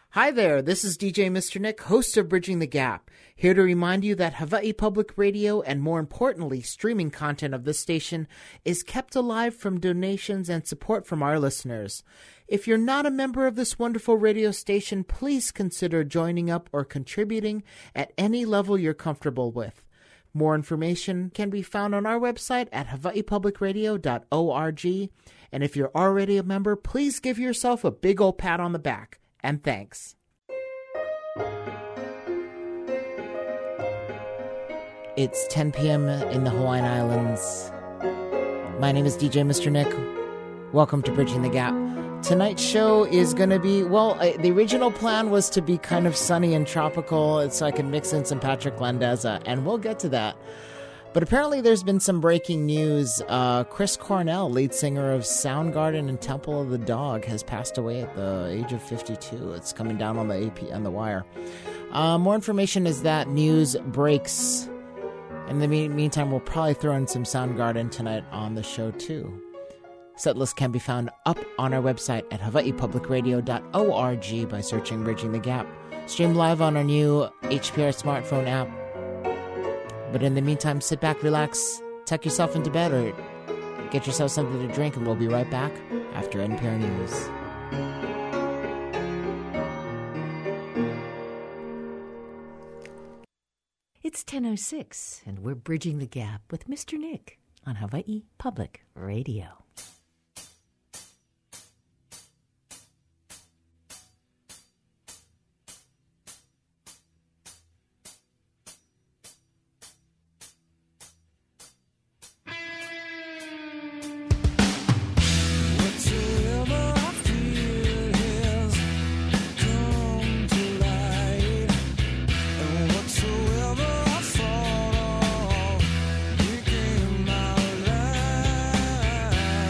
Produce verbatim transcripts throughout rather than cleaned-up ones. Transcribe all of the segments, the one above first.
Hi there, this is D J Mister Nick, host of Bridging the Gap, here to remind you that Hawaii Public Radio, and more importantly, streaming content of this station, is kept alive from donations and support from our listeners. If you're not a member of this wonderful radio station, please consider joining up or contributing at any level you're comfortable with. More information can be found on our website at hawaii public radio dot org, and if you're already a member, please give yourself a big old pat on the back. And thanks. It's ten p.m. in the Hawaiian Islands. My name is D J Mister Nick. Welcome to Bridging the Gap. Tonight's show is going to be, well, I, the original plan was to be kind of sunny and tropical so I could mix in some Patrick Landeza, and we'll get to that. But apparently there's been some breaking news. Uh, Chris Cornell, lead singer of Soundgarden and Temple of the Dog, has passed away at the age of fifty-two. It's coming down on the A P on the wire. Uh, more information as that news breaks. In the me- meantime, we'll probably throw in some Soundgarden tonight on the show too. Setlist can be found up on our website at hawaii public radio dot org by searching Bridging the Gap. Stream live on our new H P R smartphone app. But in the meantime, sit back, relax, tuck yourself into bed, or get yourself something to drink, and we'll be right back after N P R News. It's ten oh six, and we're Bridging the Gap with Mister Nick on Hawaii Public Radio. Thought of, you came my life.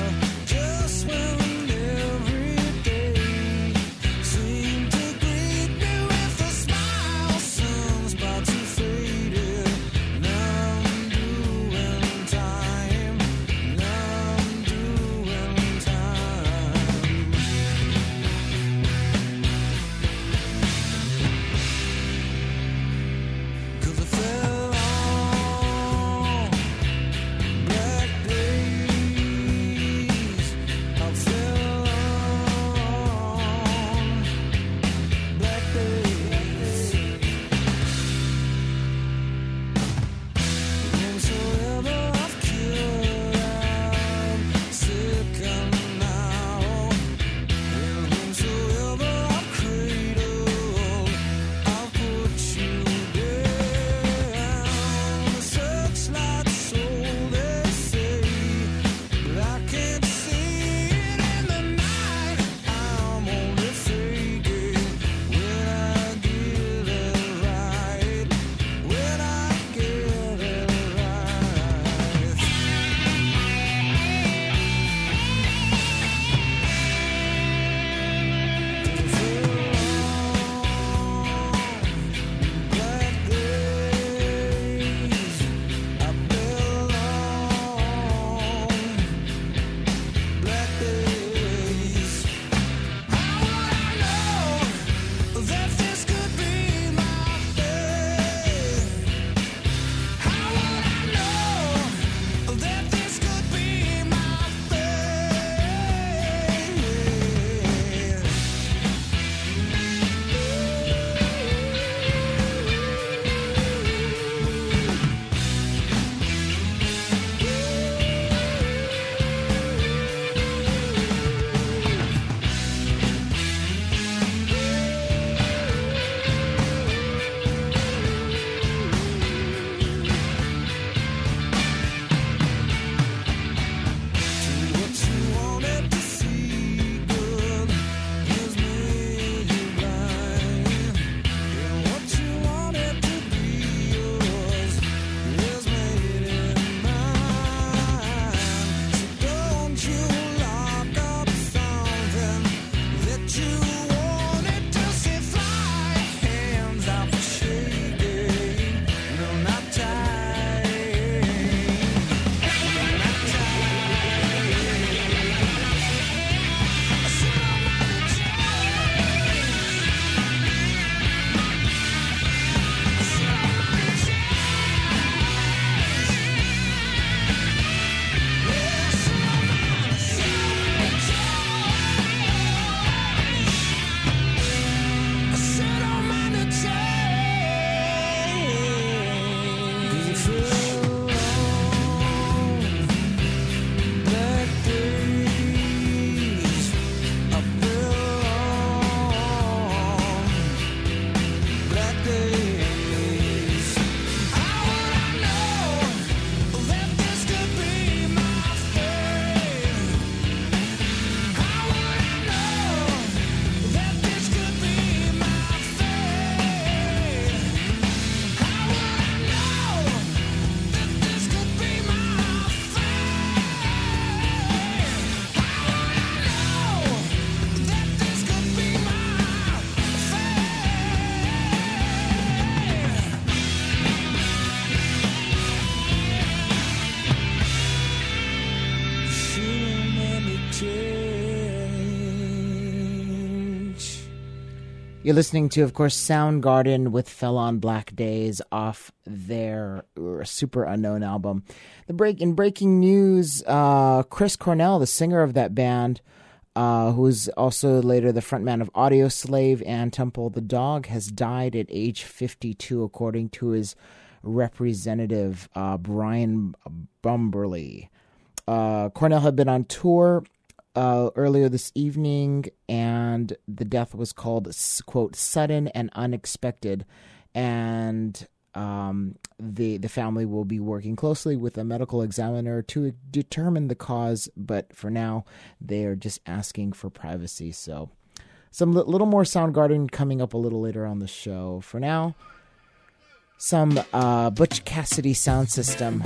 You're listening to, of course, Soundgarden with Fell on Black Days off their Super Unknown album. The break in breaking news, uh, Chris Cornell, the singer of that band, uh, who was also later the frontman of Audioslave and Temple the Dog, has died at age fifty-two, according to his representative, uh, Brian Bumberly. Uh, Cornell had been on tour Uh, earlier this evening, and the death was called, quote, sudden and unexpected, and um, the the family will be working closely with a medical examiner to determine the cause, but for now, they are just asking for privacy. So, some li- little more Soundgarden coming up a little later on the show. For now, some uh, Butch Cassidy sound system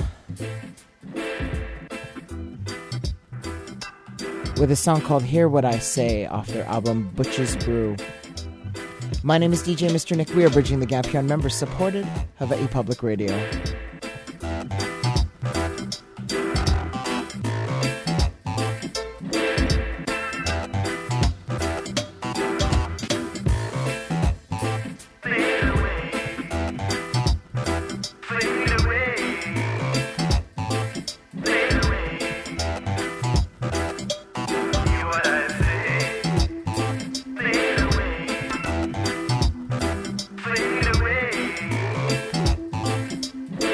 with a song called Hear What I Say off their album Butch's Brew. My name is D J Mister Nick. We are bridging the gap here on member-supported Hawaii Public Radio. Fade away.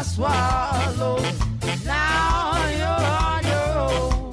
swallow. Now you're on your own.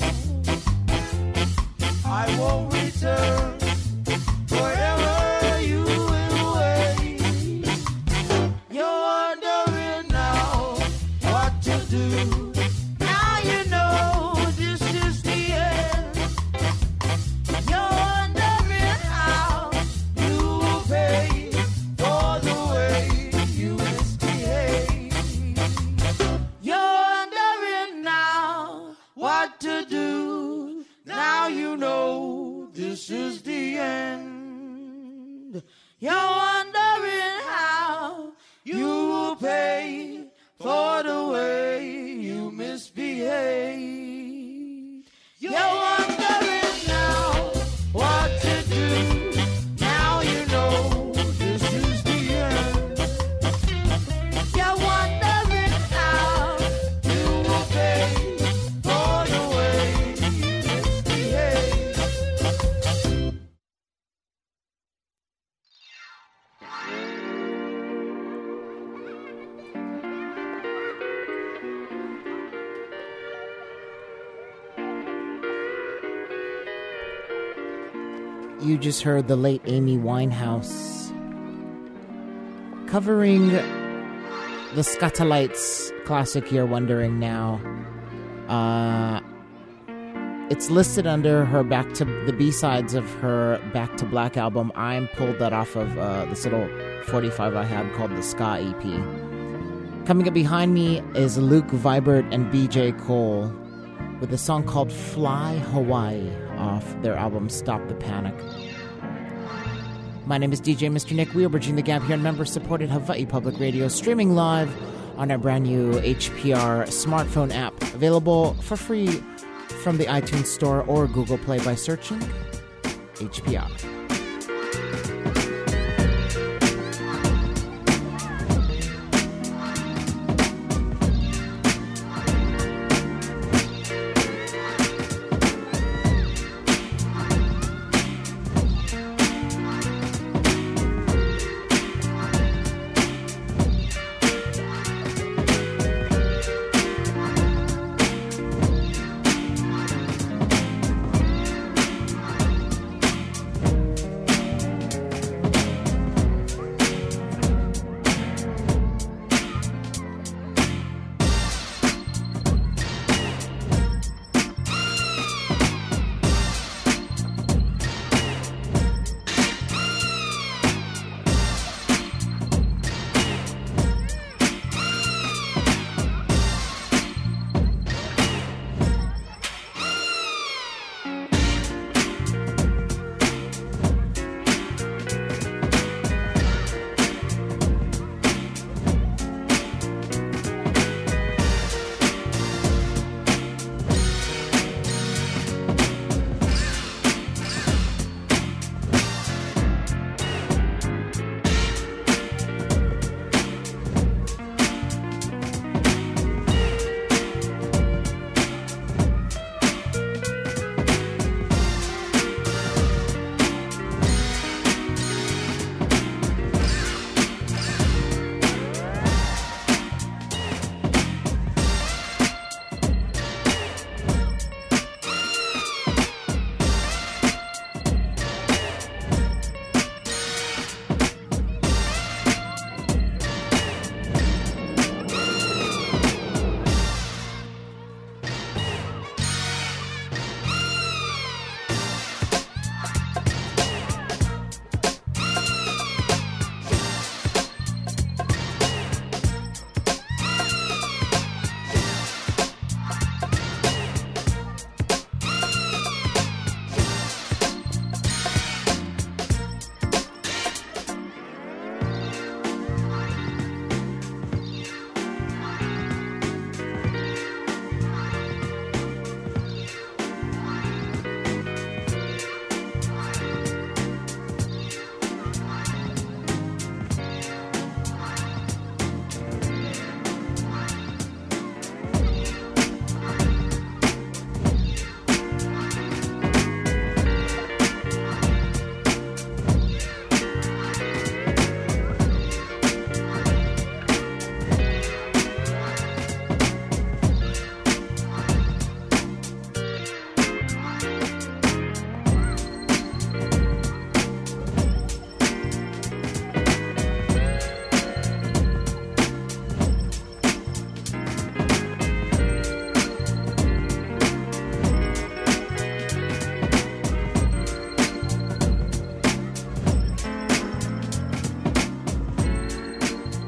I won't return wherever you went away. You're wondering now what to do. Now you know this is the end. You're wondering how you will pay for the way you misbehave. You're wondering now what to do. Now you know this is the end. You're wondering how you will pay for the way you misbehave. You're wondering now what to do. Now you know this is the end. You're wondering how you will pay for the way you misbehave. You just heard the late Amy Winehouse covering the Skatalites classic You're Wondering Now. Uh, it's listed under her back to the B-sides of her Back to Black album. I pulled that off of uh, this little forty-five I had called the Ska E P. Coming up behind me is Luke Vibert and B J Cole with a song called Fly Hawaii off their album Stop the Panic. My name is D J Mister Nick. We are bridging the gap here on member-supported Hawaii Public Radio, streaming live on our brand new H P R smartphone app, available for free from the iTunes Store or Google Play by searching H P R.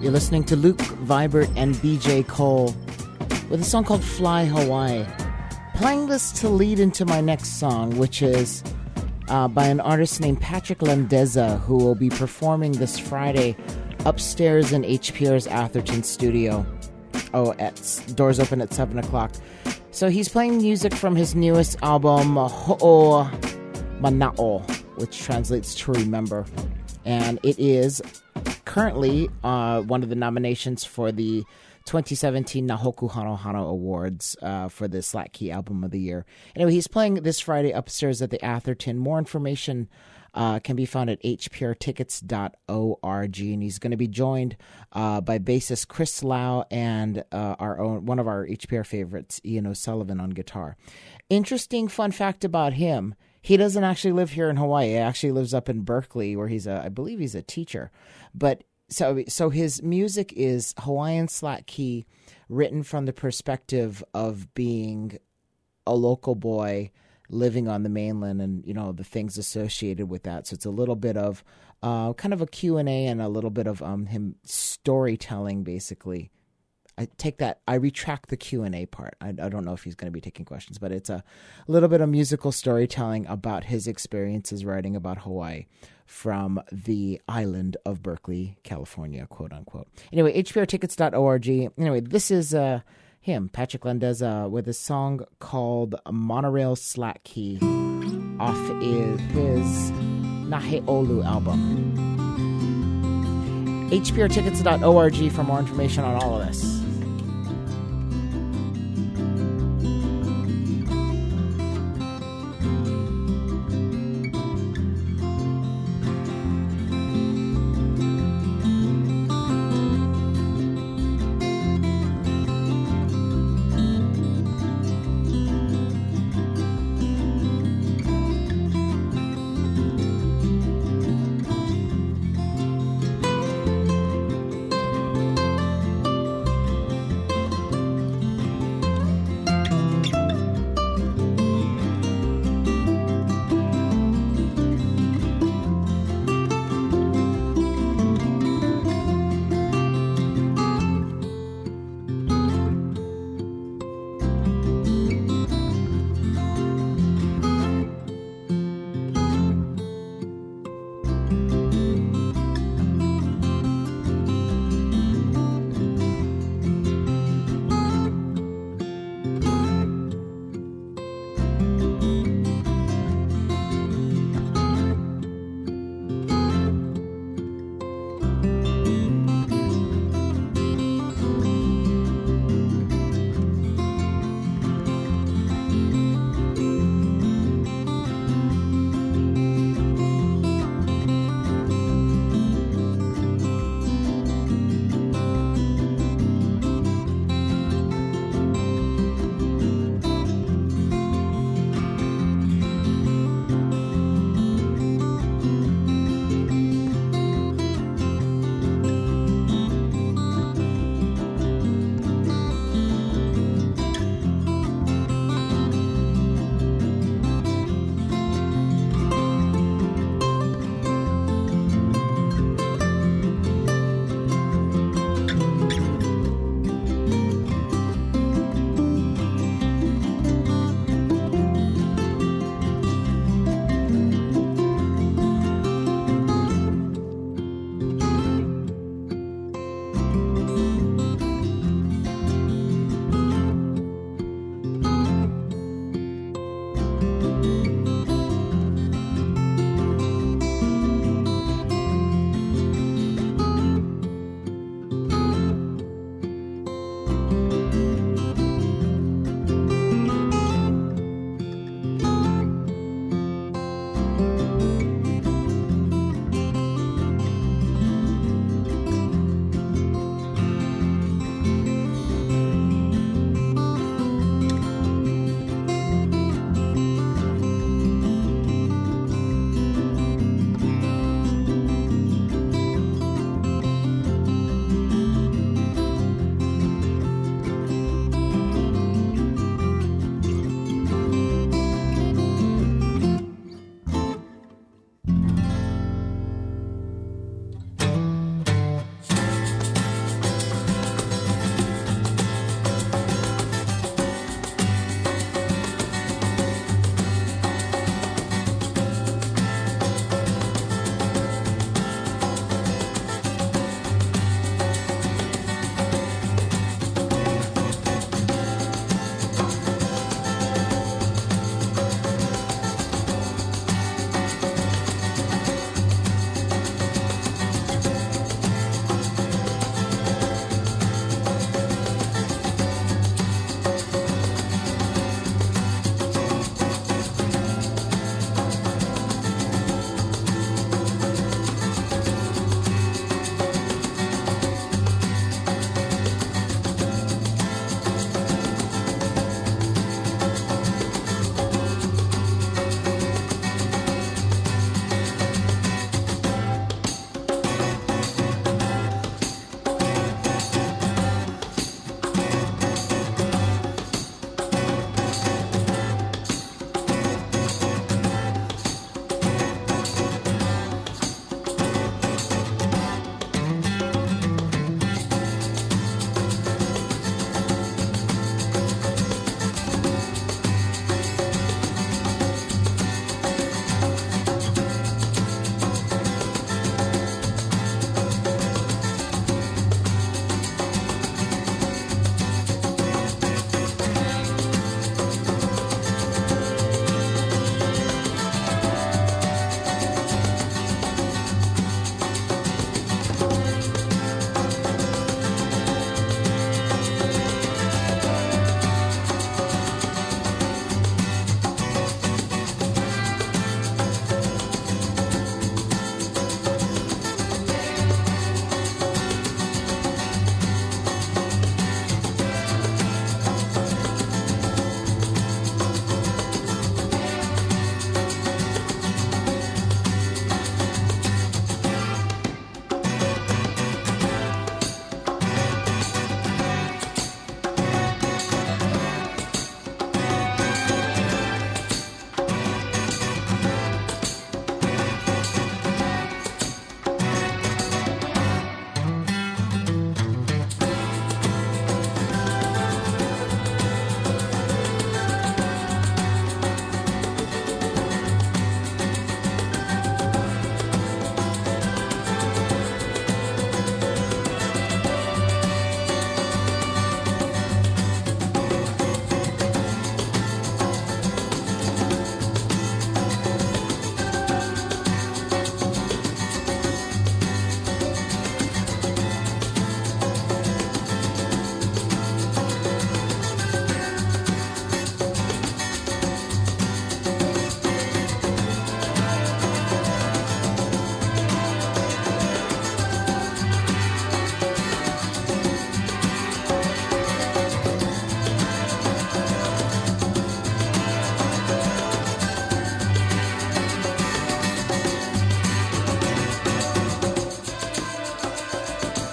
You're listening to Luke Vibert and B J Cole with a song called Fly Hawaii. Playing this to lead into my next song, which is uh, by an artist named Patrick Landeza, who will be performing this Friday upstairs in H P R's Atherton studio. Oh, at, doors open at seven o'clock. So he's playing music from his newest album, Ho'o Mana'o, which translates to remember. And it is currently uh, one of the nominations for the twenty seventeen Nahoku Hano Hano Awards uh, for the Slack Key Album of the Year. Anyway, he's playing this Friday upstairs at the Atherton. More information uh, can be found at h p r tickets dot org. And he's going to be joined uh, by bassist Chris Lau and uh, our own one of our H P R favorites, Ian O'Sullivan, on guitar. Interesting fun fact about him. He doesn't actually live here in Hawaii. He actually lives up in Berkeley, where he's a, I believe he's a teacher. But so, so his music is Hawaiian Slack Key, written from the perspective of being a local boy living on the mainland, and you know the things associated with that. So it's a little bit of uh, kind of a Q and A and a little bit of um, him storytelling, basically. I take that, I retract the Q and A part. I, I don't know if he's going to be taking questions, but it's a little bit of musical storytelling about his experiences writing about Hawaii from the island of Berkeley, California, quote unquote. Anyway, h p r tickets dot org. Anyway, this is uh, him, Patrick Landeza, with a song called Monorail Slack Key off his Nahe'olu album. h p r tickets dot org for more information on all of this.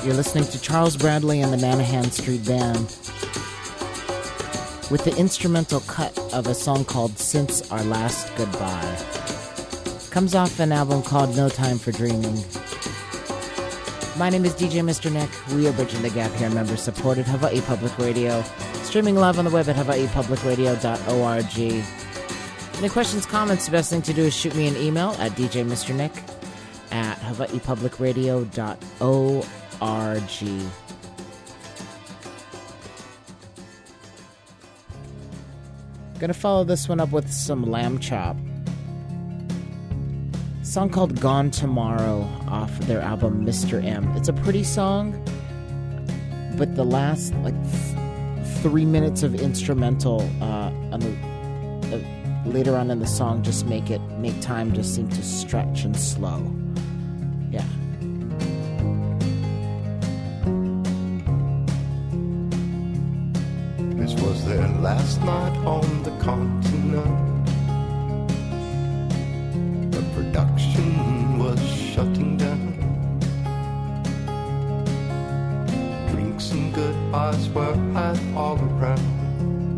You're listening to Charles Bradley and the Nanahan Street Band with the instrumental cut of a song called Since Our Last Goodbye. Comes off an album called No Time for Dreaming. My name is D J Mister Nick. We are Bridging the Gap here, member-supported Hawaii Public Radio. Streaming live on the web at hawaii public radio dot org. Any questions, comments, the best thing to do is shoot me an email at d j mister nick at hawaii public radio dot org. Gonna follow this one up with some Lamb Chop. A song called Gone Tomorrow off their album Mister M. It's a pretty song, but the last like th- three minutes of instrumental uh, on the uh, later on in the song just make it make time just seem to stretch and slow. Yeah. This was their last night on the continent. The production was shutting down. Drinks and goodbyes were had all around.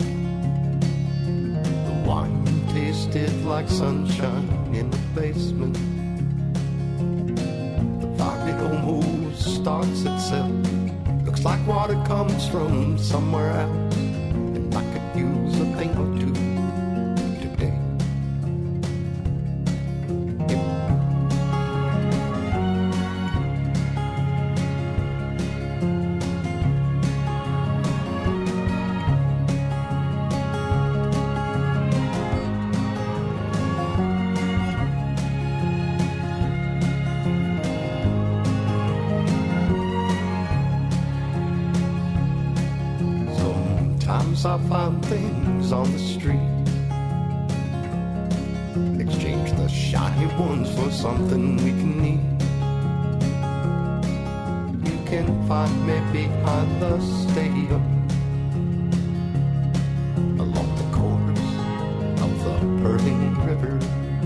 The wine tasted like sunshine in the basement. The vibe it almost starts itself. Looks like water comes from somewhere else. I could use a thing or two today. Yeah. I find things on the street, exchange the shiny ones for something we can eat. You can find me behind the stadium, along the course of the purling river.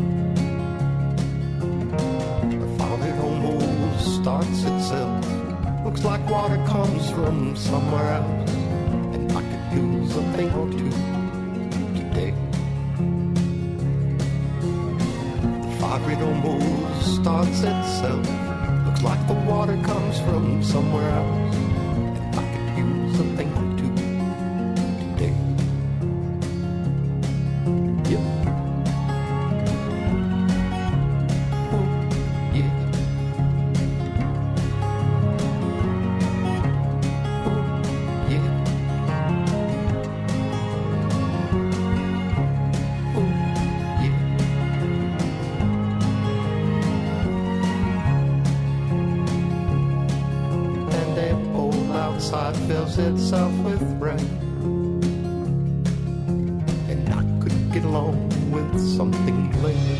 The fountain almost starts itself. Looks like water comes from somewhere else. Use a thing or two today. The fire it almost starts itself. Looks like the water comes from somewhere else. And I could use a thing or two today. Yep. Oh, yeah. Fills itself with rain, and I could get along with something later.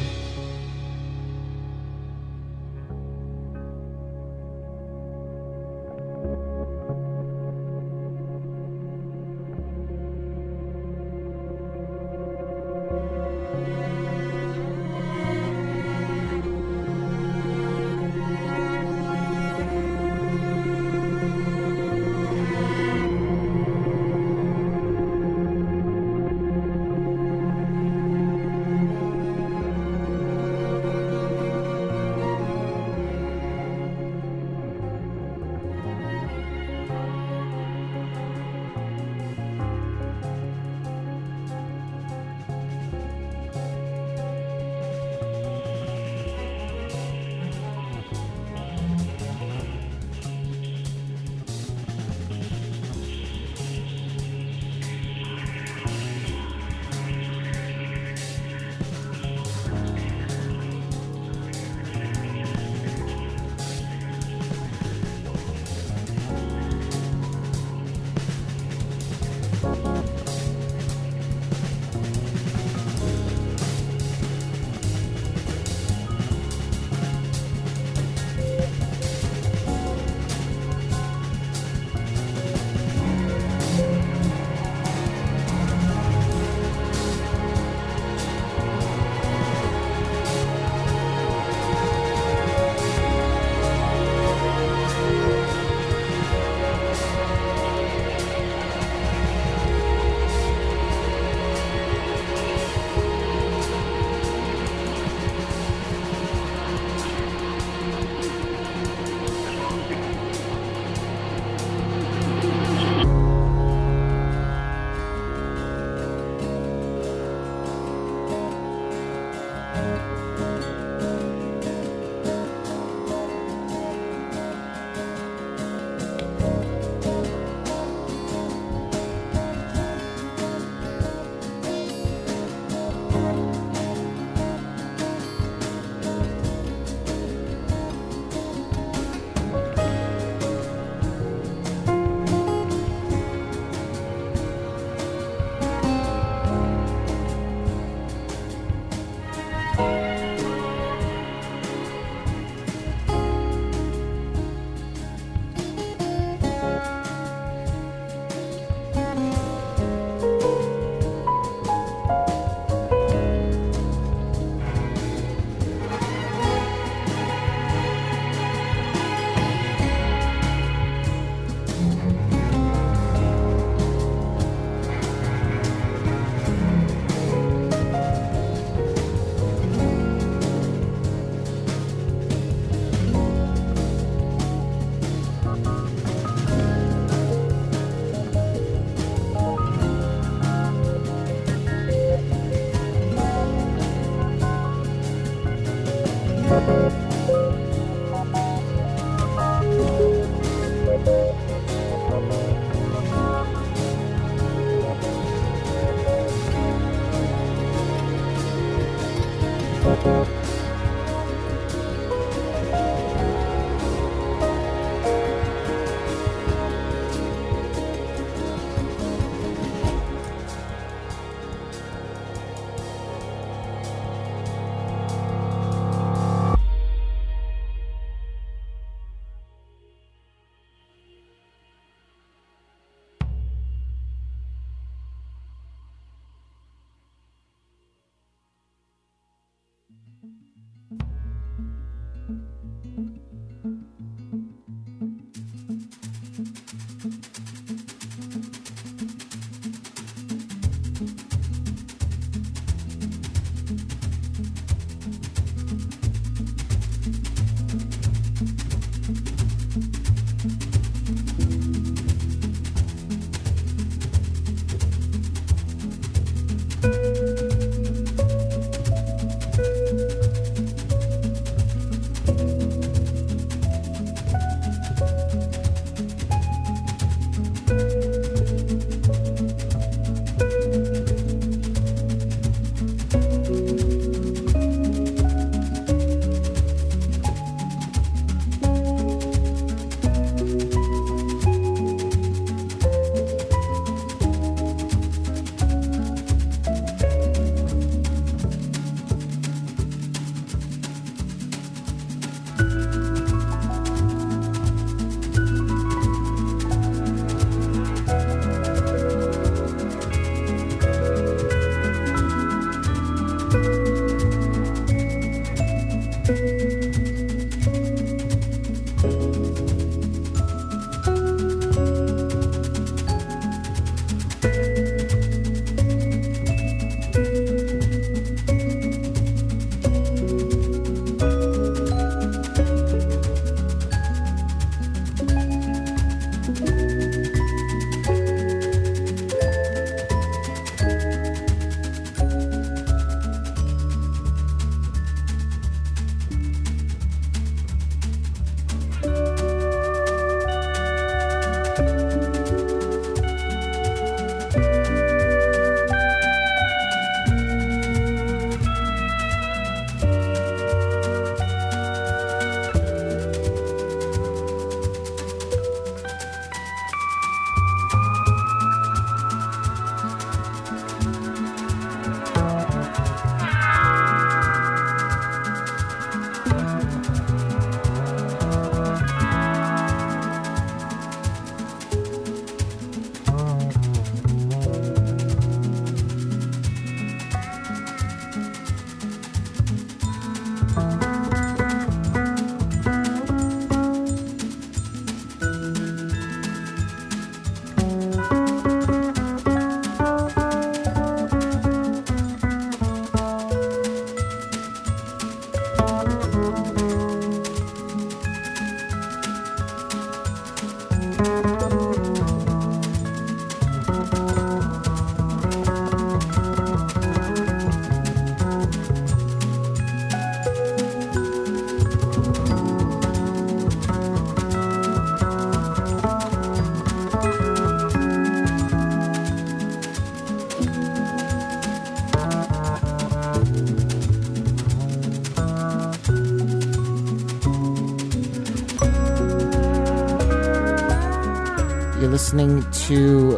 listening to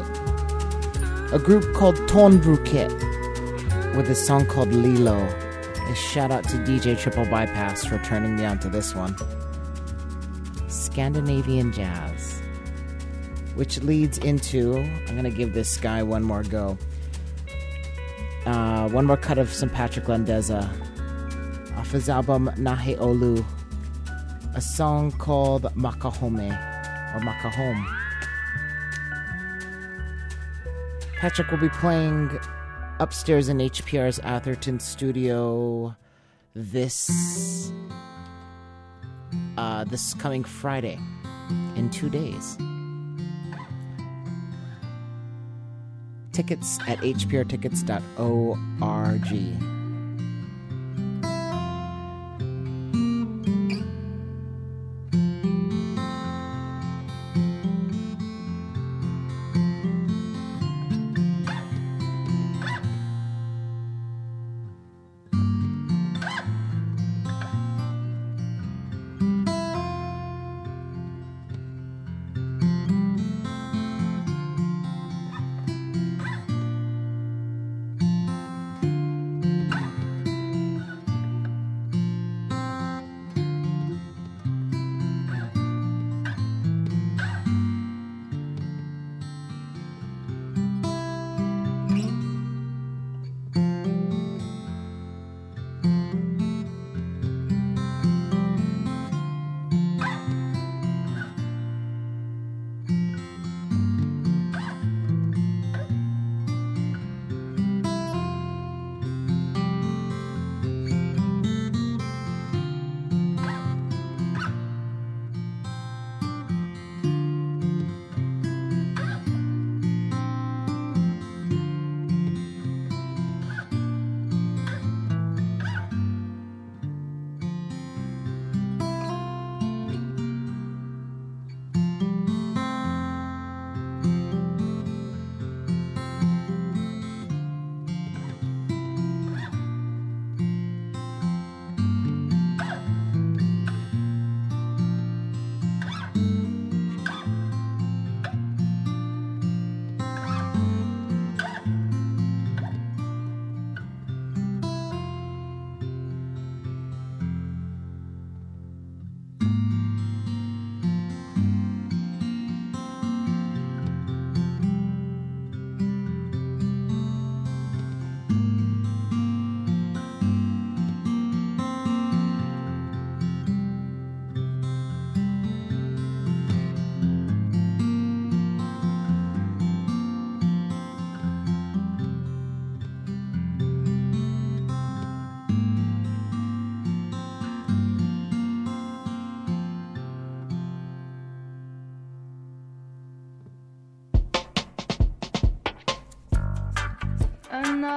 a group called Tonbruket with a song called Lilo. A shout out to D J Triple Bypass for turning me on to this one. Scandinavian jazz. Which leads into, I'm going to give this guy one more go. Uh, one more cut of some Patrick Landeza off his album Nahe Olu. A song called Makahome, or Makahome. Patrick will be playing upstairs in H P R's Atherton studio this uh, this coming Friday, in two days. Tickets at h p r tickets dot org.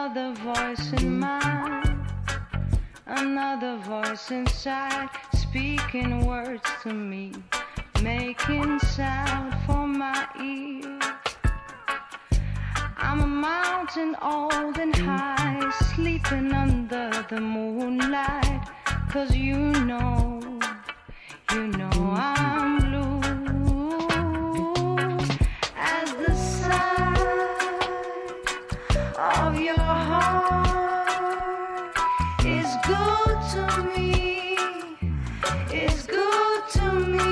Another voice in mind, another voice inside, speaking words to me, making sound for my ears. I'm a mountain old and high, sleeping under the moonlight, 'cause you know, you know I'm blue. As the side of your heart is good to me, is good to me.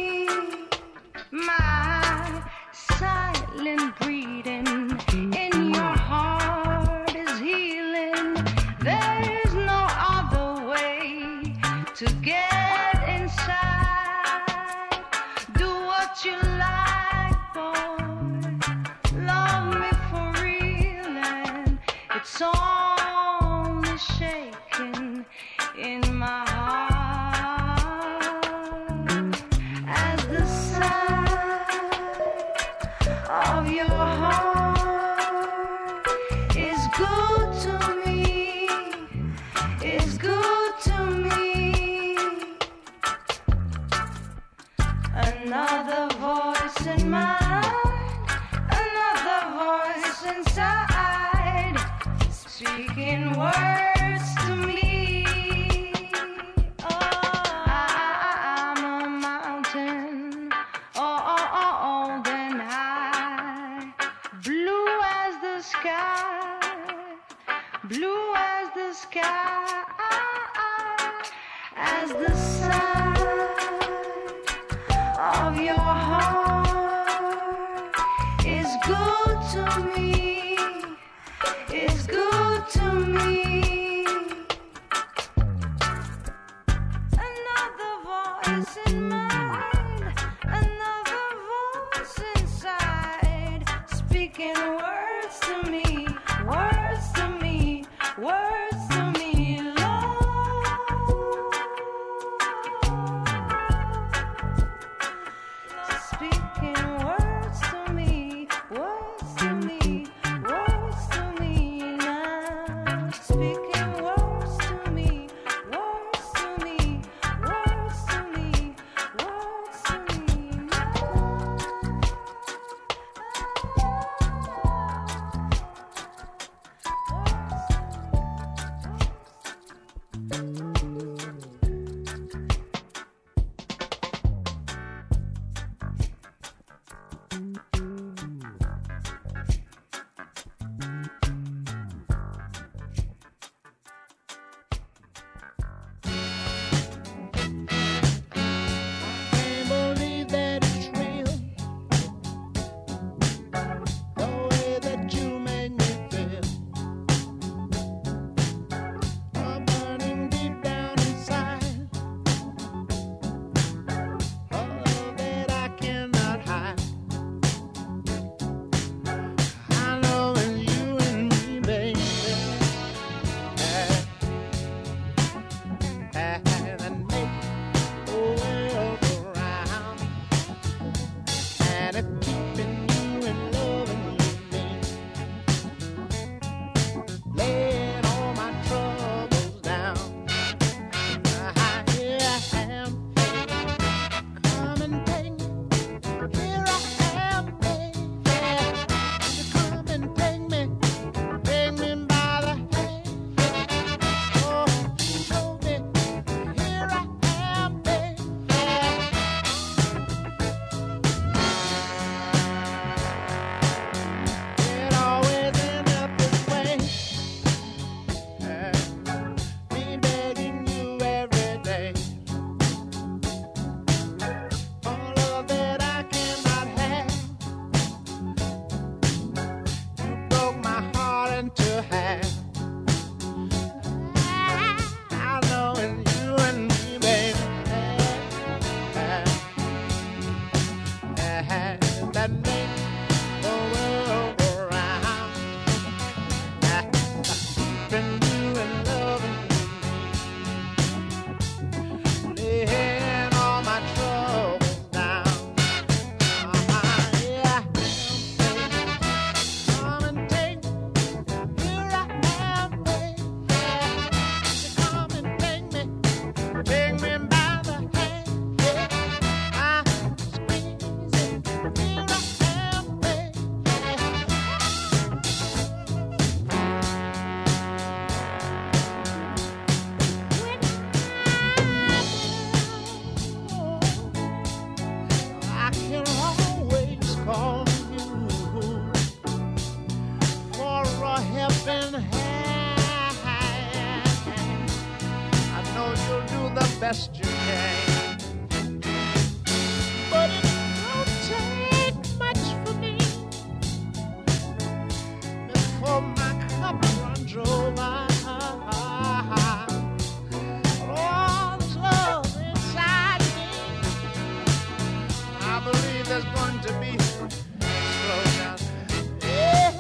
My silent breathing in your heart is healing. There's no other way to get inside. Do what you like, boy. Love me for real, and it's only shaking in my heart. As the side of your heart is good to me, is good to me. Another voice in mind, another voice inside, speaking words to me. Oh, I'm a mountain, oh, oh, oh, old and high, blue as the sky, blue as the sky, as the side of your heart is good to me, is good to me. Another voice in mind, another voice inside, speaking words to me, words to me, words to me, Lord. Speaking words to me, words to me, best you can. But it don't take much for me before my cup runs over. All this love inside me, I believe there's going to be slow down. Yeah,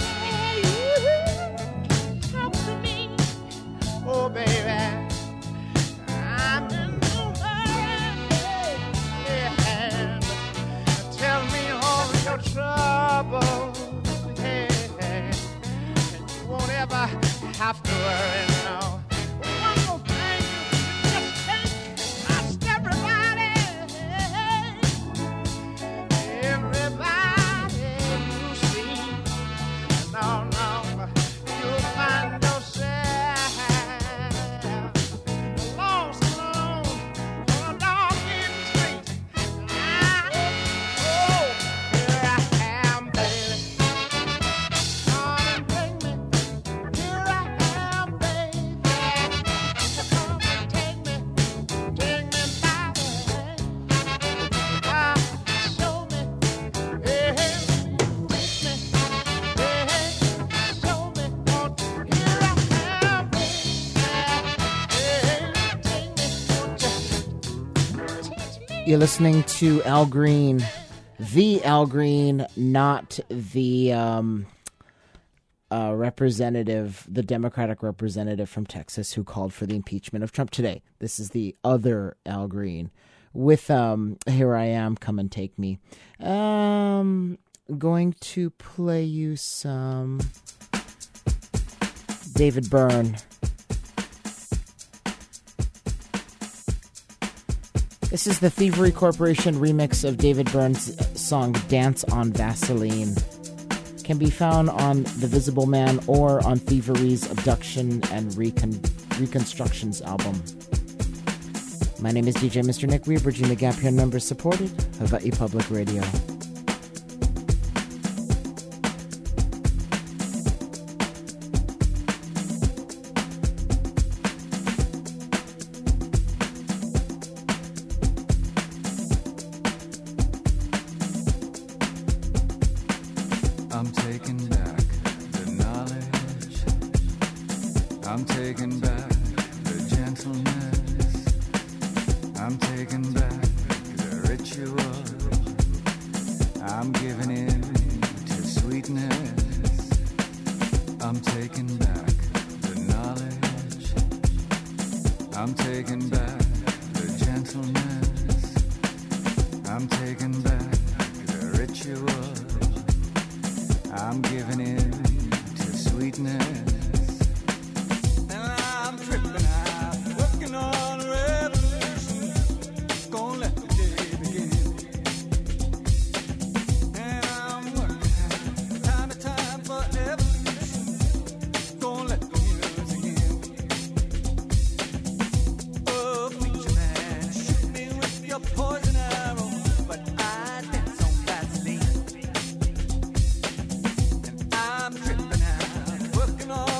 you talk to me, oh baby. I'm in the world, yeah. Tell me all your troubles, yeah. And you won't ever have to worry, no. One more thing, you just can't trust everybody. Everybody you see, no, no, you'll find yourself lost and alone on a dark end street. Oh, here I am, baby. Come and bring me. Here I am, baby. Come and take me, take me by the hand. Ah, show me, hey, take me, hey, show me. Won't you? Here I am, baby. Hey, take me, won't you? Teach me. You're listening to Al Green, the Al Green, not the um, uh, representative, the Democratic representative from Texas who called for the impeachment of Trump today. This is the other Al Green with um, Here I Am, Come and Take Me. Um, going to play you some David Byrne. This is the Thievery Corporation remix of David Byrne's song Dance on Vaseline. Can be found on The Visible Man or on Thievery's Abduction and Recon- Reconstructions album. My name is D J Mister Nick. We're bridging the gap here, members supported, Hawaii Public Radio. I'm taking back the knowledge. I'm taking back the gentleness. I'm taking back the ritual. I'm giving in to sweetness. I'm taking back the knowledge. I'm taking back the gentleness. I'm taking back the ritual. I'm giving in to sweetness. And I'm tripping out, working on a revolution. Gonna let the day begin. And I'm working time to time for evolution. Gonna let the music in. Oh, preacher man, shoot me with your poison arrow, but I dance on Vaseline. I'm tripping out, working on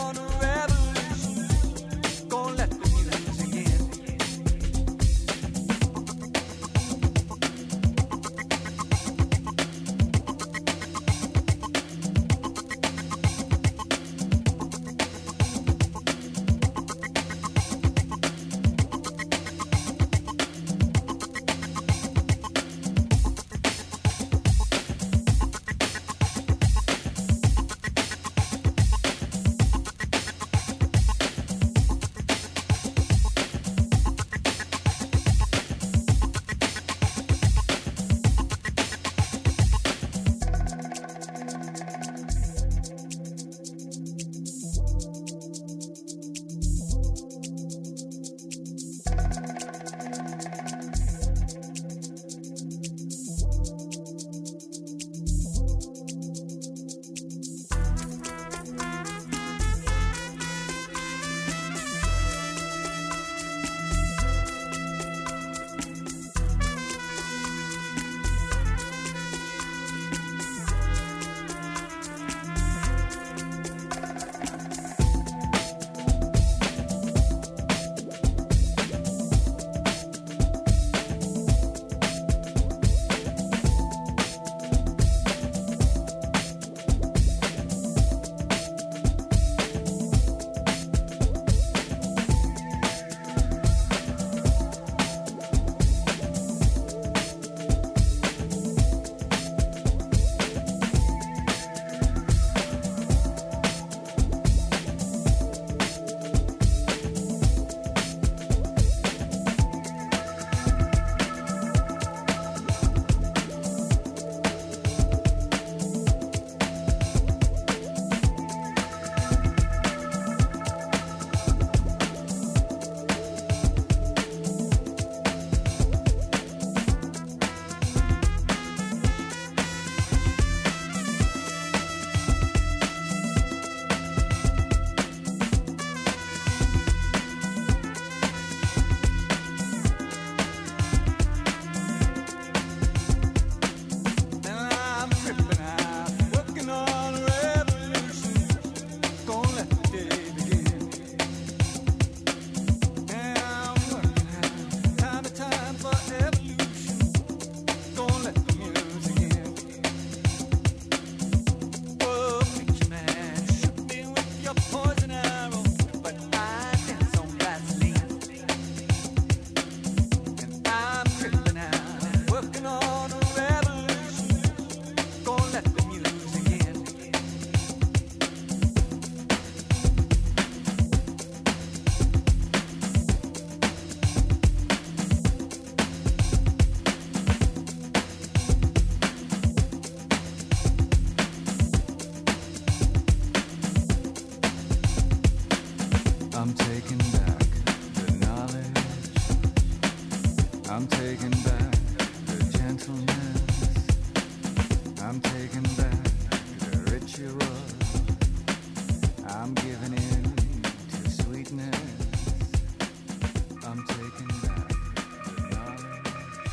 taking back the knowledge. I'm taking back the gentleness. I'm taking back the ritual. I'm giving in to sweetness. I'm taking back the knowledge.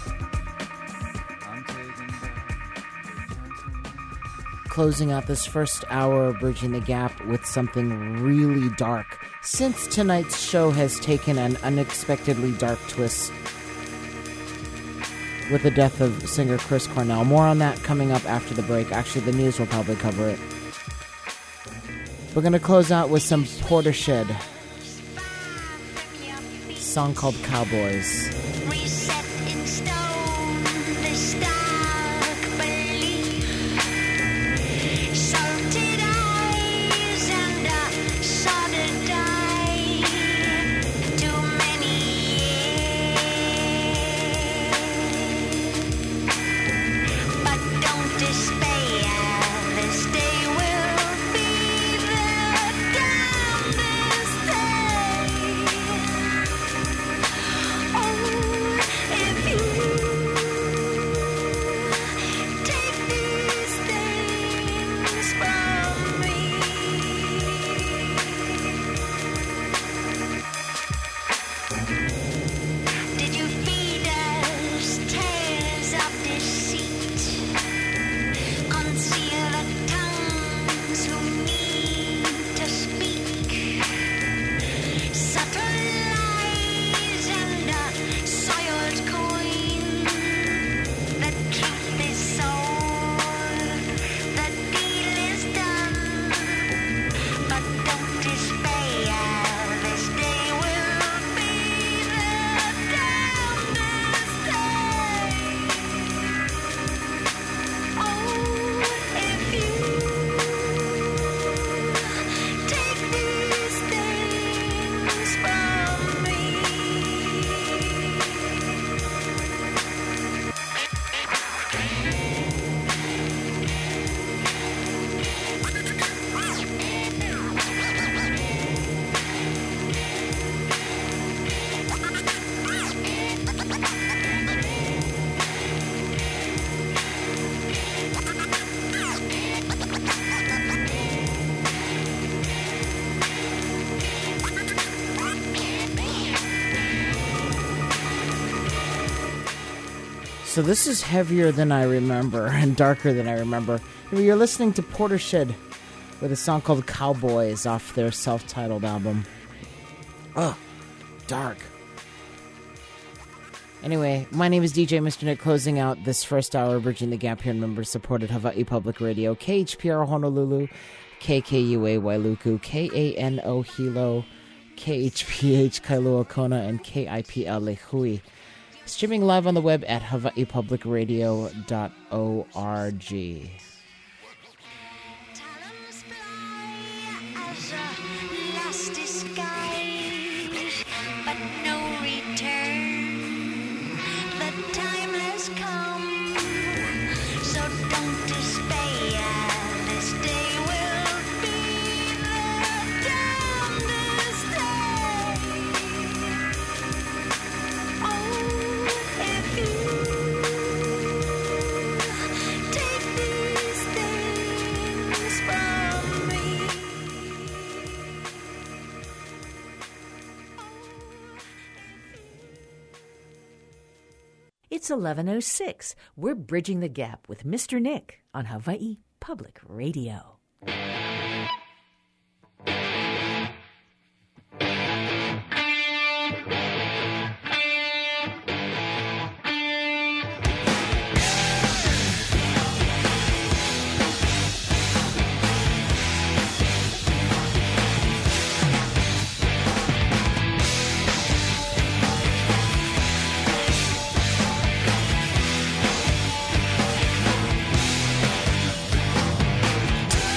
I'm taking back the gentleness. Closing out this first hour of Bridging the Gap with something really dark. Since tonight's show has taken an unexpectedly dark twist with the death of singer Chris Cornell. More on that coming up after the break. Actually, the news will probably cover it. We're going to close out with some Portishead. Song called Cowboys. Reset in stone the stark belief. Salted eyes and a solid eye. Too many years. But don't despair. This day will be the damnedest day. Oh, if you take these things from me. Did you feed us tales of deceit? Conceal the tongues who need to speak. Subtle lies and a soiled coin. The truth is sold, the deal is done. But don't despair, this day will be the damnedest day. Oh, if you take these things from me. So this is heavier than I remember and darker than I remember. You're listening to Portishead with a song called Cowboys off their self-titled album. Ugh, dark. Anyway, my name is D J Mister Nick, closing out this first hour of Bridging the Gap here in member-supported Hawaii Public Radio, K H P R Honolulu, K K U A Wailuku, K A N O Hilo, K H P H Kailua Kona, and K I P L Lehui. Streaming live on the web at hawaii public radio dot org. Talons fly as a last disguise, but no return. The time has come, so don't despair. This day will be the damnedest day. Oh, if you take these things from me. It's eleven oh six. We're Bridging the Gap with Mister Nick on Hawaii Public Radio. Too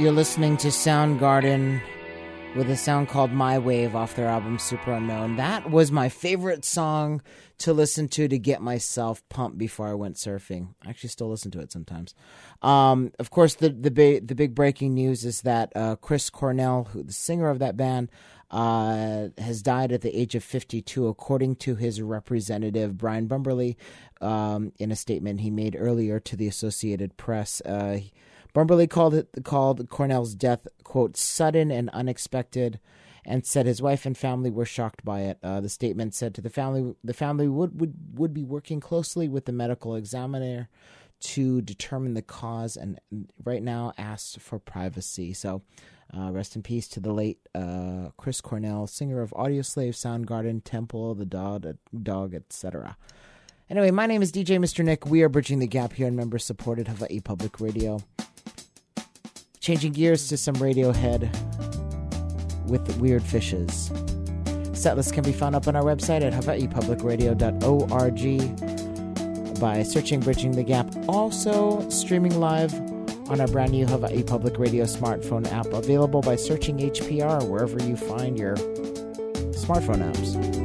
You're listening to Soundgarden with a sound called My Wave off their album Super Unknown. That was my favorite song to listen to to get myself pumped before I went surfing. I actually still listen to it sometimes. Um, of course, the the, ba- the big breaking news is that uh, Chris Cornell, who the singer of that band, uh, has died at the age of fifty-two, according to his representative, Brian Bumberly, um, in a statement he made earlier to the Associated Press. Uh, Bumberly called it called Cornell's death, quote, sudden and unexpected, and said his wife and family were shocked by it. Uh, the statement said to the family, the family would, would, would be working closely with the medical examiner to determine the cause, and right now asked for privacy. So uh, rest in peace to the late uh, Chris Cornell, singer of Audioslave, Soundgarden, Temple, The Dog, Dog, et cetera. Anyway, my name is D J Mister Nick. We are bridging the gap here on member-supported Hawaii Public Radio. Changing gears to some Radiohead with Weird Fishes. Setlist can be found up on our website at hawaii public radio dot org by searching Bridging the Gap. Also streaming live on our brand new Hawaii Public Radio smartphone app, available by searching H P R wherever you find your smartphone apps.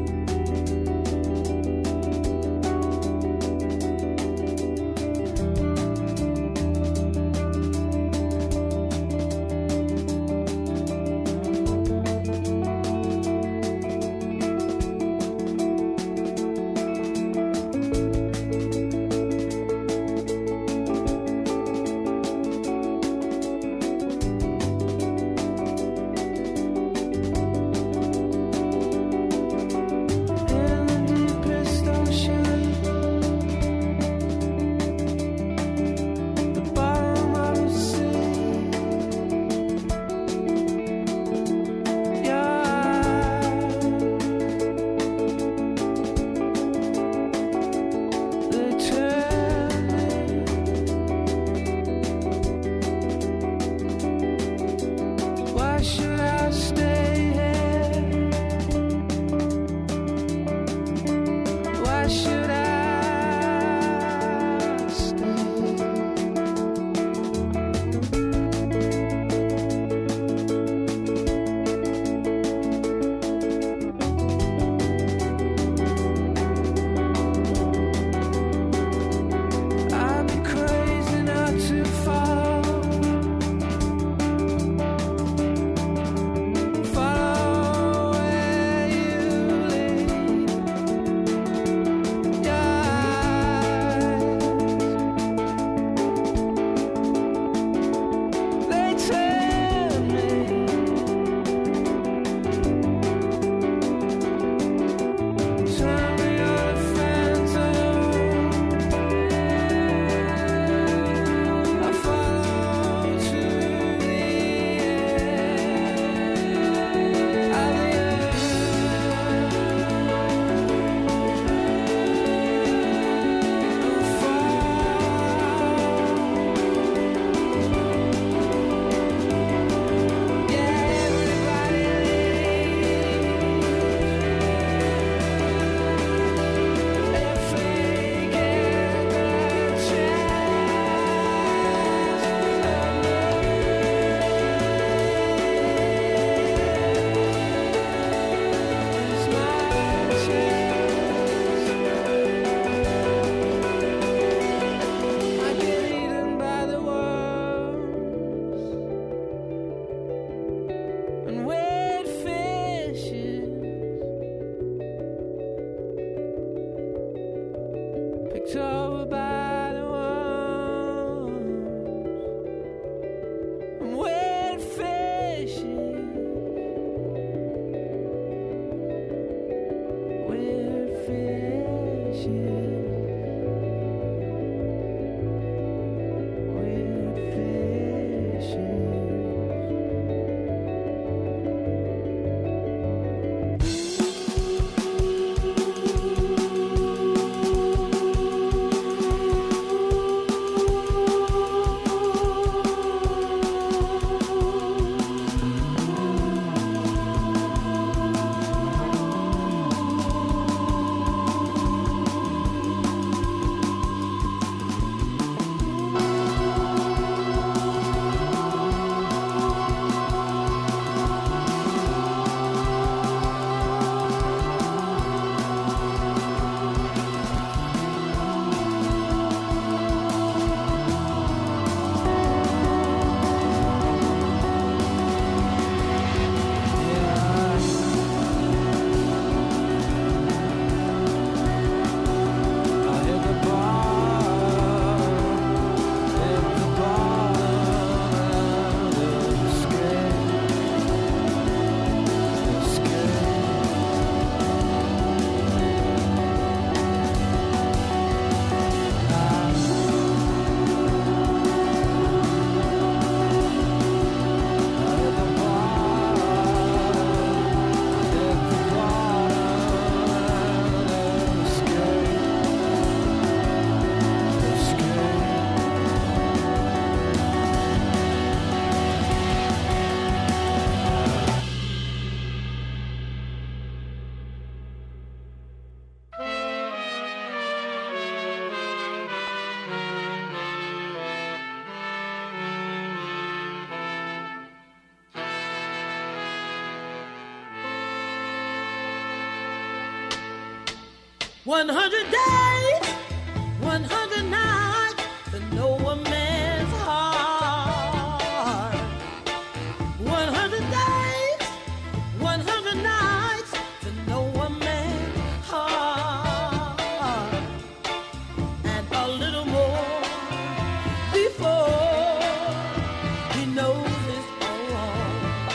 one hundred days, one hundred nights to know a man's heart. one hundred days, one hundred nights to know a man's heart. And a little more before he knows his own.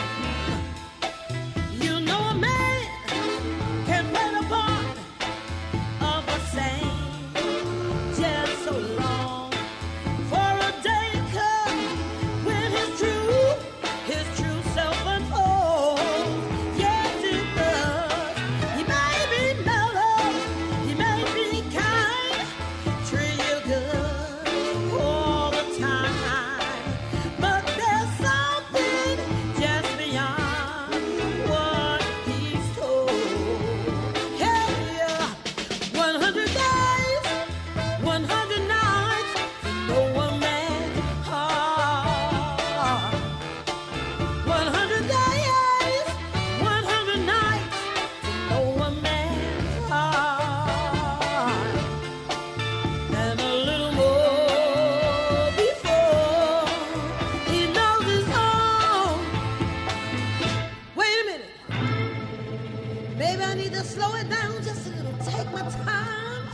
You know a man can play the part of a saint just so long. For a day comes when his true, his true self unfolds. Yes, it does. He may be mellow, he may be kind, treat you good all the time. But there's something just beyond what he's told. Yeah, yeah. one hundred days, one hundred nights to know a man's heart. one hundred days, one hundred nights to know a man's heart. And a little more before he knows his own. Wait a minute. Maybe I need to slow it down just a little. Take my time.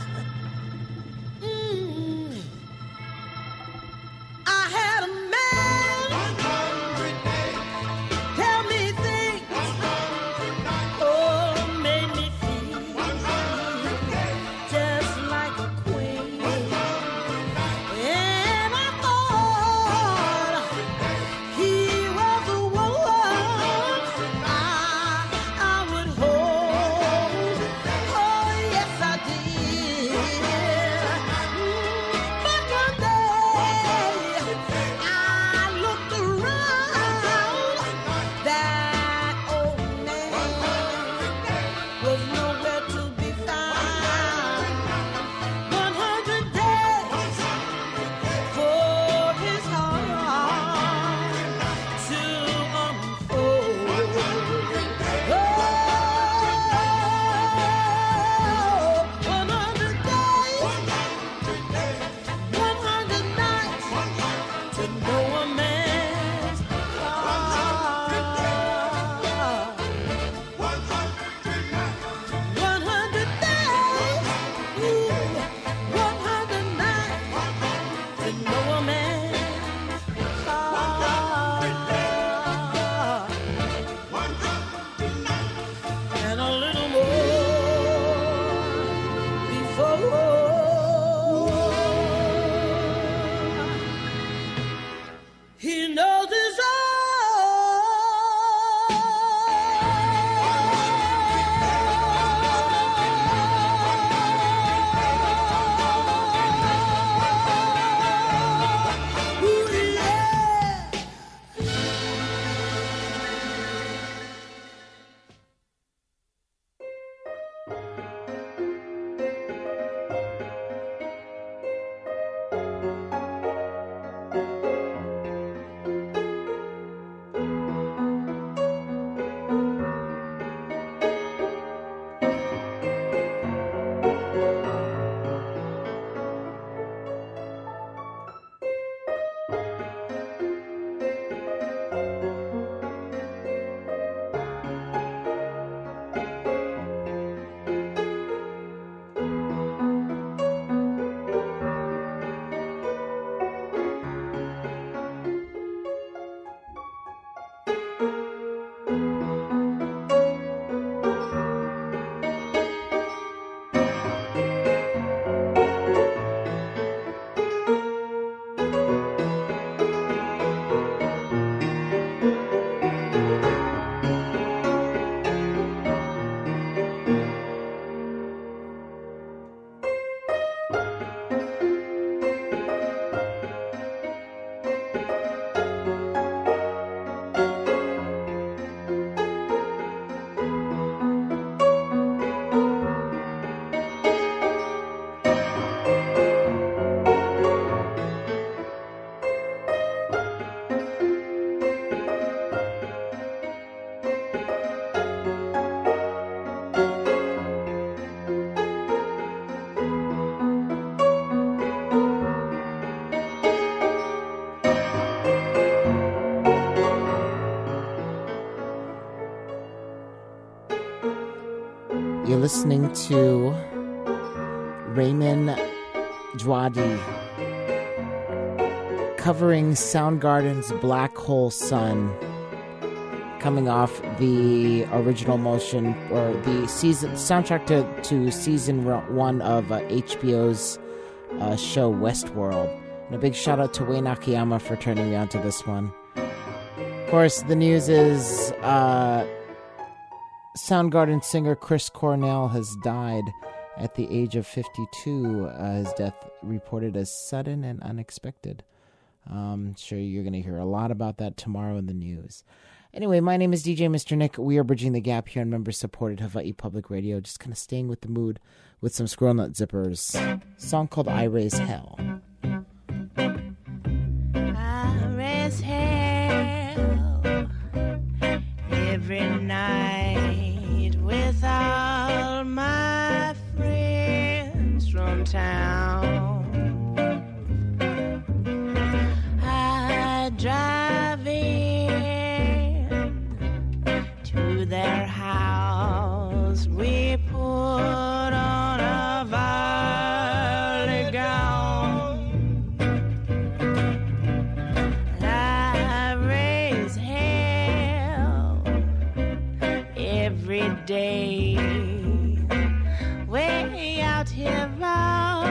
Mm. I had a man tell me things. Oh, made me feel just like a queen. And I thought he was the one I, I would hold. Oh, yes, I did. You're listening to Raymond Djawadi covering Soundgarden's Black Hole Sun, coming off the original motion or the season soundtrack to, to season one of uh, H B O's uh, show Westworld. And a big shout out to Wayne Akiyama for turning me on to this one. Of course, the news is uh, Soundgarden singer Chris Cornell has died at the age of fifty-two. Uh, his death reported as sudden and unexpected. Um, sure, you're going to hear a lot about that tomorrow in the news. Anyway, my name is D J Mister Nick. We are bridging the gap here on member-supported Hawaii Public Radio, just kind of staying with the mood with some Squirrel Nut Zippers. A song called I Raise Hell. I raise hell every night with all my friends from town. I drive in to their house. We put on a valley gown. I raise hell every day, way out here all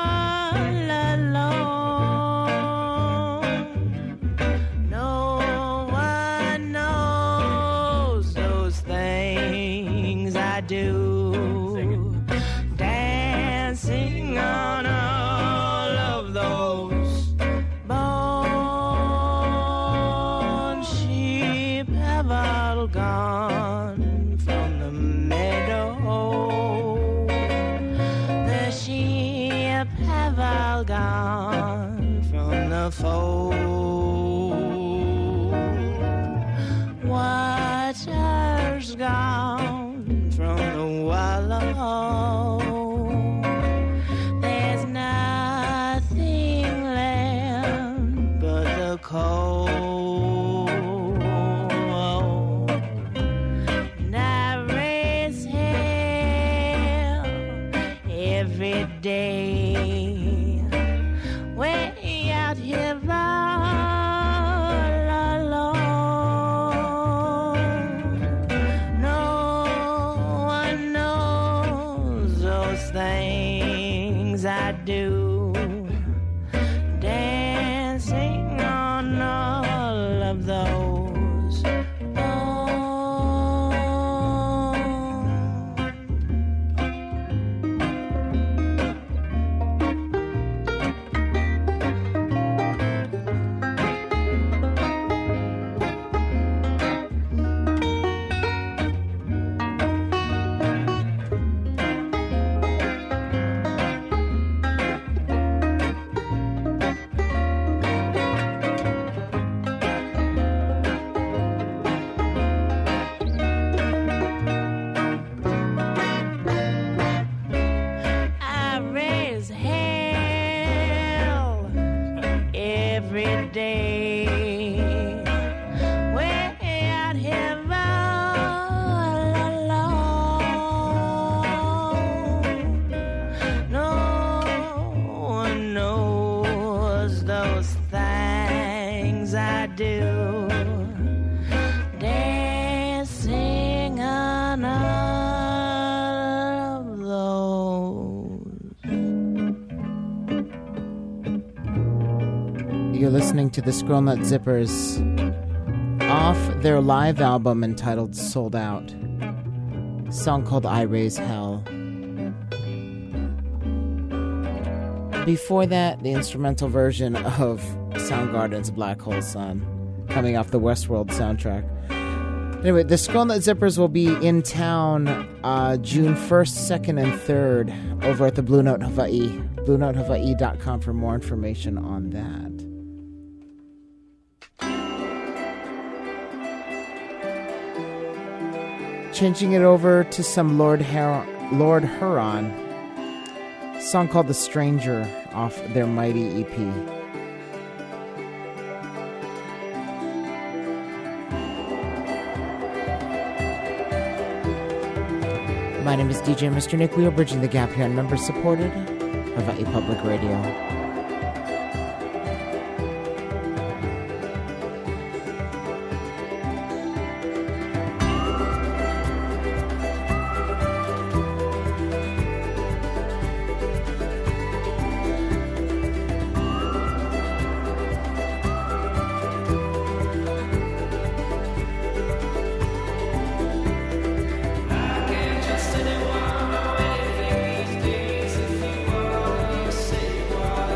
alone. No one knows those things I do. Dancing on all of those born sheep have all gone from the meadow. The sheep have all gone from the fold. Water's gone from the wallow. There's nothing left but the cold. And I raise hell every day, way out here all alone. No one knows those things I do. Dancing on all of those bones. I raise hell every day, way out here all alone. No one knows those things I do. Dancing on all of those. You're listening to the Squirrel Nut Zippers off their live album entitled Sold Out. A song called I Raise Hell. Before that, the instrumental version of Soundgarden's Black Hole Sun, coming off the Westworld soundtrack. Anyway, the Squirrel Nut Zippers will be in town uh, June first, second, and third over at the Blue Note Hawaii. blue note hawaii dot com for more information on that. Changing it over to some Lord Her- Lord Huron, a song called The Stranger off their Mighty E P. My name is D J Mister Nick. We are bridging the gap here on member-supported Hawaii Public Radio. Just anyone or anything these days. If you wanna say what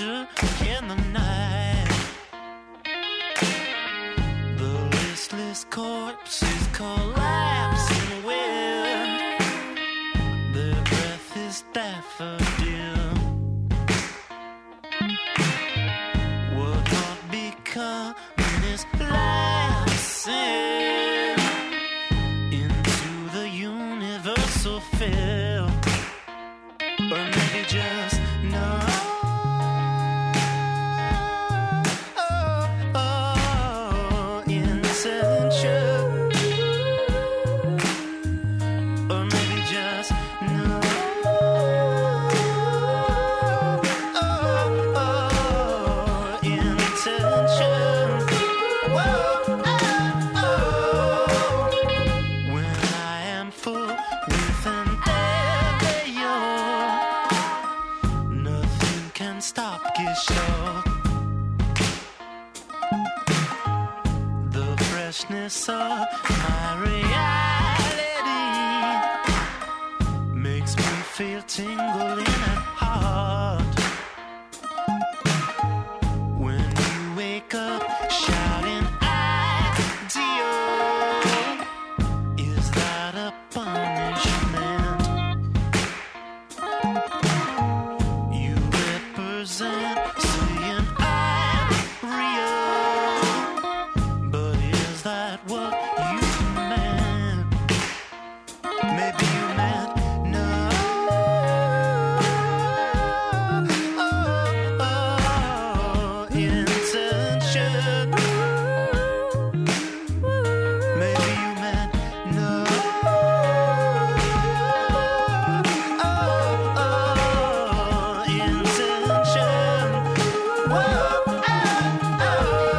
laughter in the night. The listless corpses collapsing wind. Their breath is daffodil. What not becoming is lapsing into the universal field. Or maybe just no. Oh, oh, intention. Or maybe just no. Oh, oh, intention. Whoa, oh, oh. When I am full with endeavor, nothing can stop Gestalt. The freshness of my reality makes me feel tingling at heart. When you wake up shouting "Adio," is that a punishment? You represent saying I'm real, but is that what you meant? Maybe you meant no. Oh, oh, intention. Maybe you meant no. Oh, oh, intention. Whoa, oh, oh.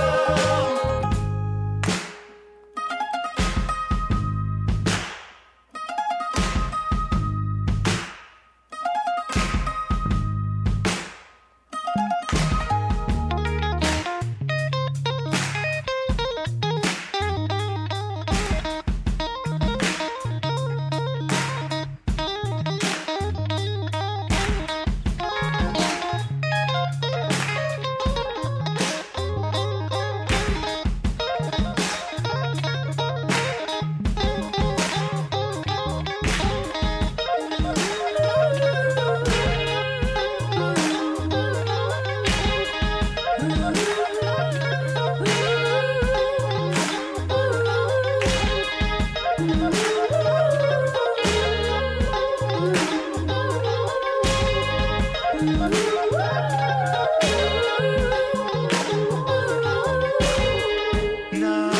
No.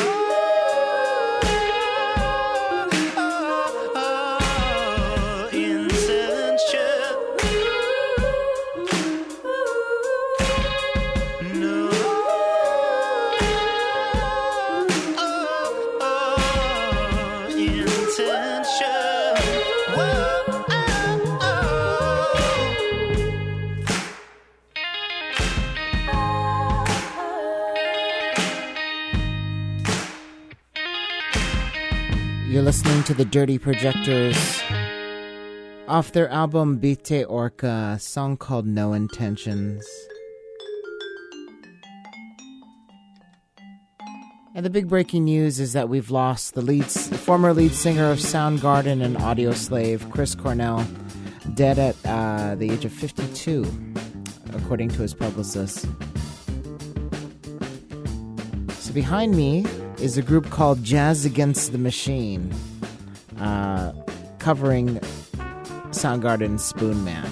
Oh, oh, intention. No. Oh, oh, intention. Whoa, oh, oh. You're listening to the Dirty Projectors off their album Bite Orca, a song called No Intentions. And the big breaking news is that we've lost the lead, former lead singer of Soundgarden and Audioslave, Chris Cornell, dead at uh, the age of fifty-two, according to his publicist. So behind me is a group called Jazz Against the Machine, uh, covering Soundgarden's Spoon Man.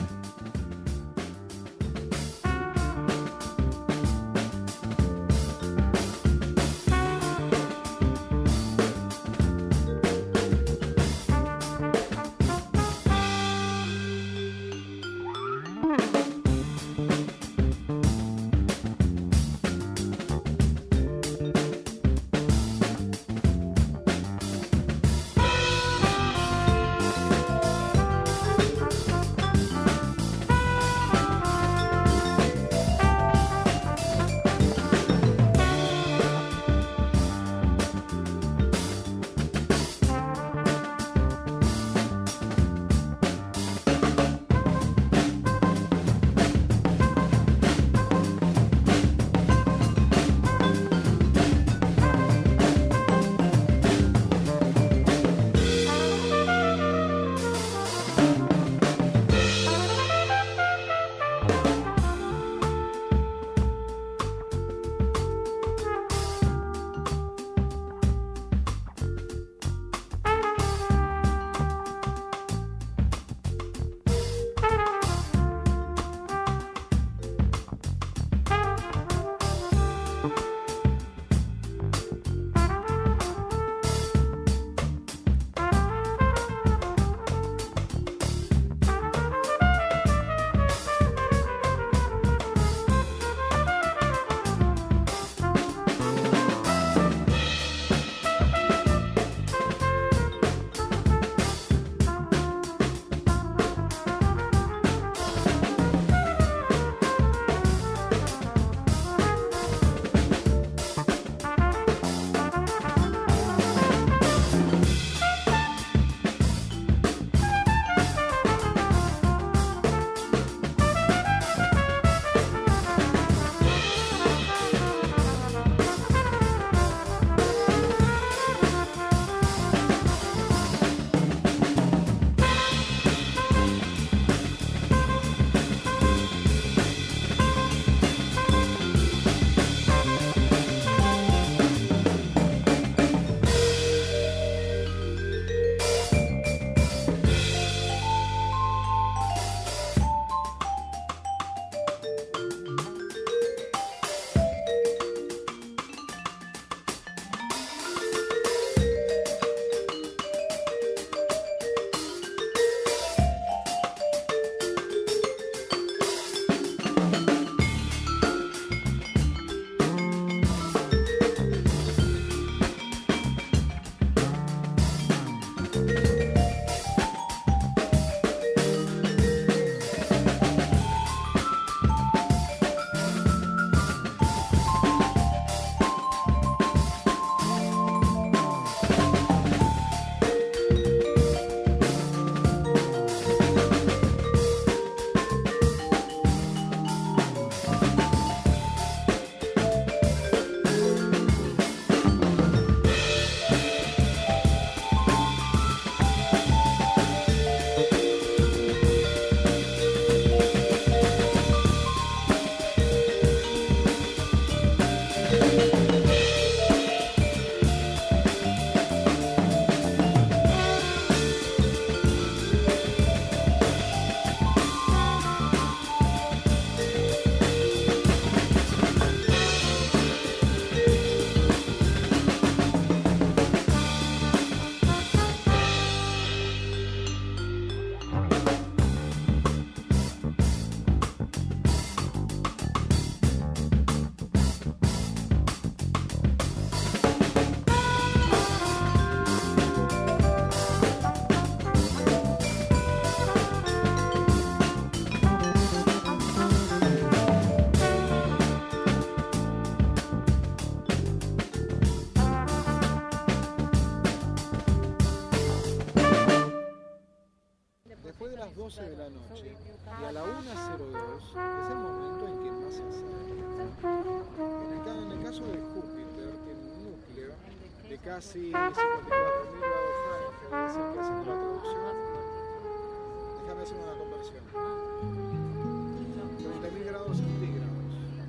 doce de la noche y a la una cero dos es el momento en que más se acerca. En el, ca- en el caso de Júpiter tiene un núcleo de casi cincuenta y cuatro mil grados Fahrenheit, es decir, que haciendo la traducción, déjame hacer una conversión, treinta mil grados centígrados.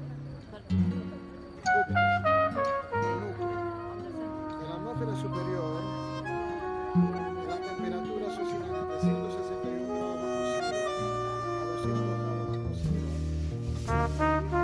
Júpiter, el núcleo. En la atmósfera superior, las temperaturas oscilan entre ciento sesenta y uno grados bajo cero a doscientos grados bajo cero.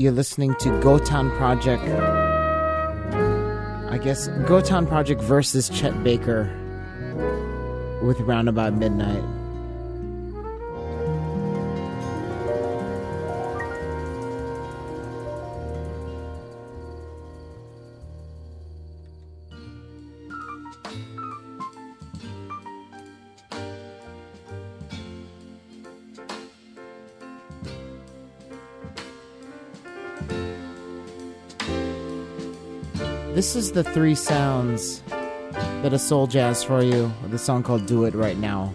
You're listening to Gotan Project. I guess Gotan Project versus Chet Baker with Roundabout Midnight. This is the Three Sounds, bit of soul jazz for you, with a song called Do It Right Now.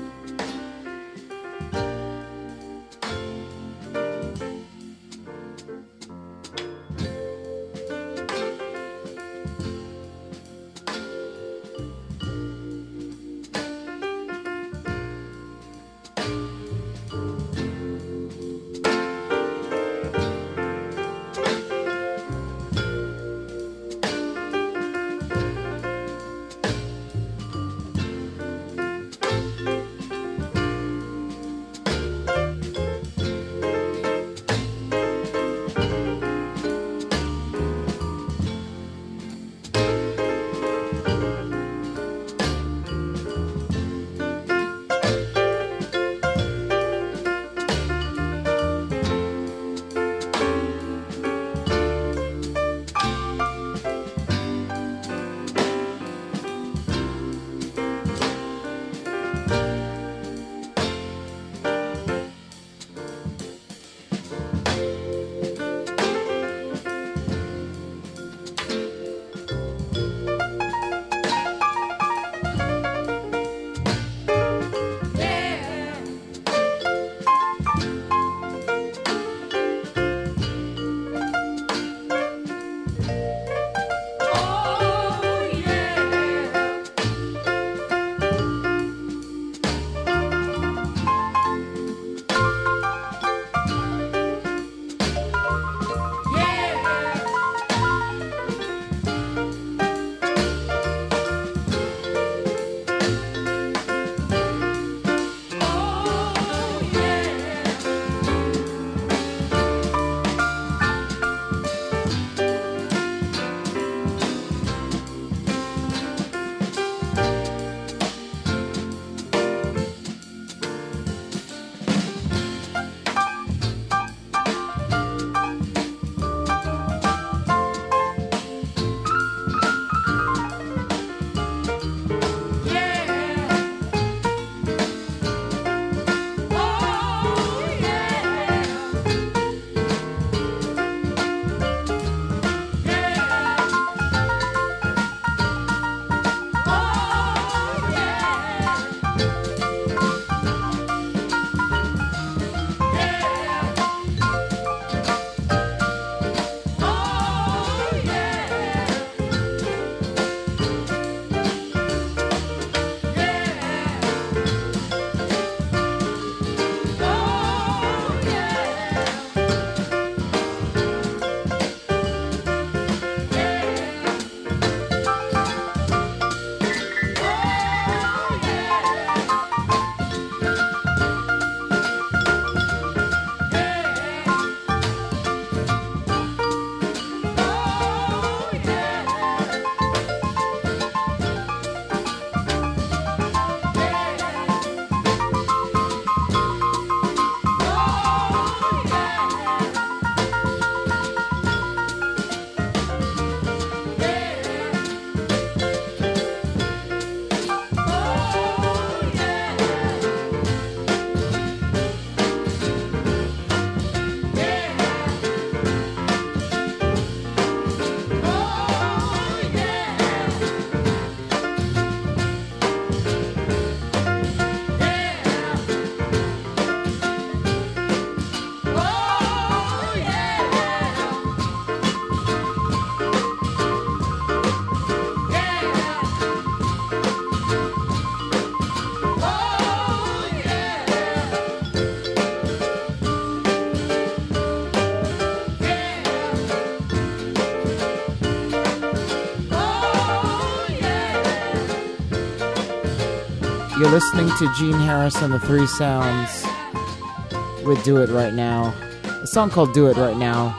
You're listening to Gene Harris and the Three Sounds with Do It Right Now. A song called Do It Right Now.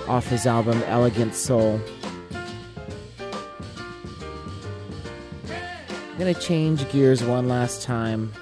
off his album Elegant Soul. I'm gonna change gears one last time.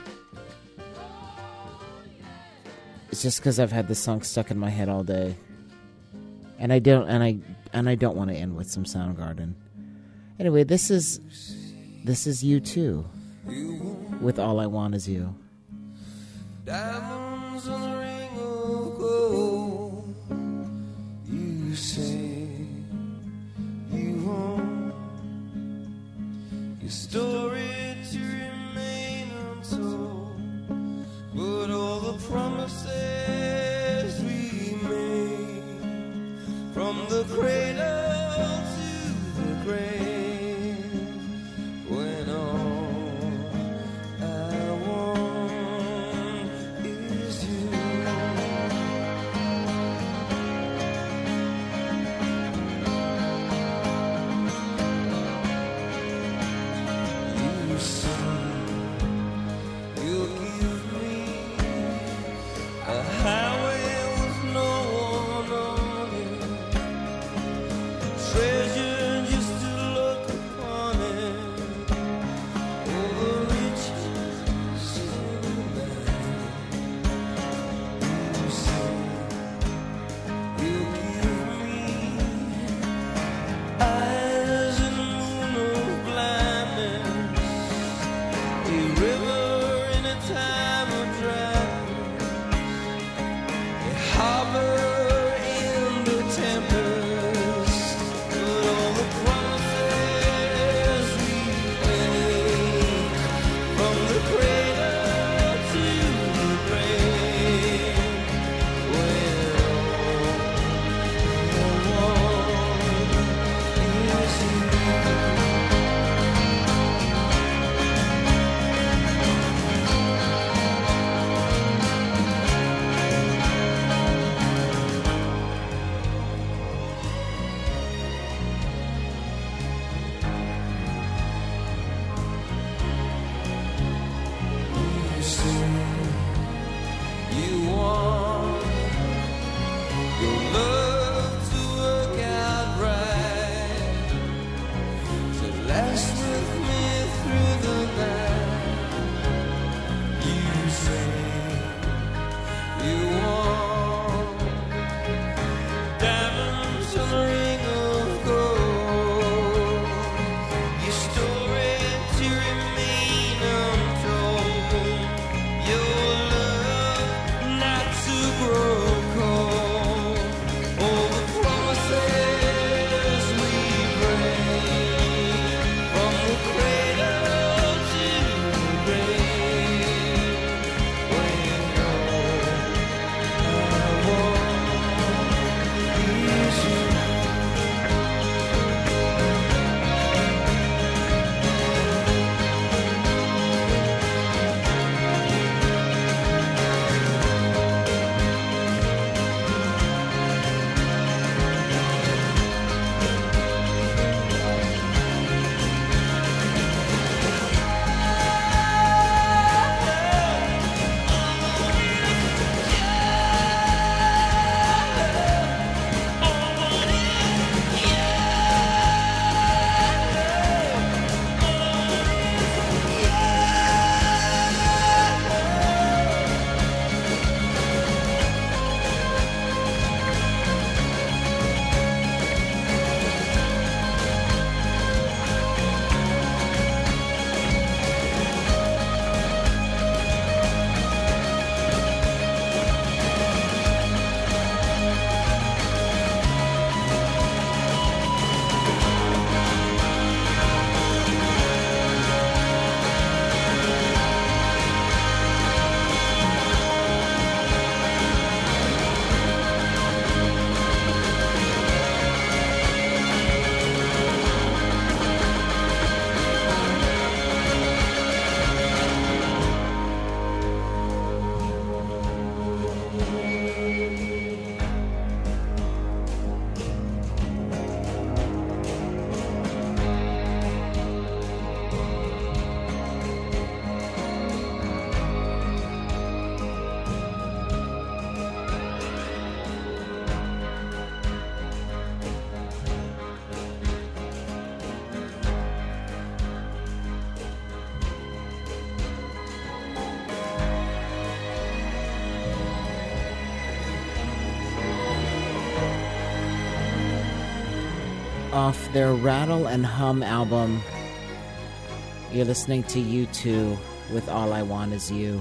It's just because I've had this song stuck in my head all day, and I don't, and I, and I don't want to end with some Soundgarden. Anyway, this is, this is U two with All I Want Is You. Diamonds on the ring of gold. You say you want your story to remain untold, but all the promises we made from the cradle to the grave, when all I want is you. You say you'll give me a highway with no one on it, treasure just to look upon it, all the riches in the land. You say you'll give me eyes in the moon of blindness, a river in a time of dryness, a harbor in the tempest, but all the promises we made from the cradle to the grave, when all I want is you. You say you want your love to work out right, to last with me through the night. You say you want diamonds on a ring of gold, your story to remain untold, your love not to grow cold, all the promises we break from off their Rattle and Hum album. You're listening to U two with All I Want Is You.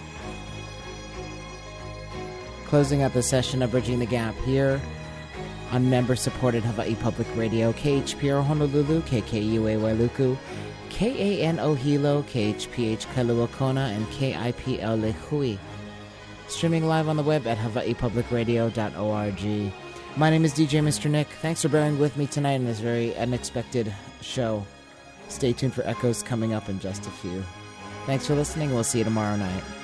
Closing out the session of Bridging the Gap here on member-supported Hawaii Public Radio, K H P R Honolulu, K K U A Wailuku, K A N O Hilo, K H P H Kailua Kona, and K I P L Lehui. Streaming live on the web at hawaii public radio dot org. My name is D J Mister Nick. Thanks for bearing with me tonight in this very unexpected show. Stay tuned for echoes coming up in just a few. Thanks for listening. We'll see you tomorrow night.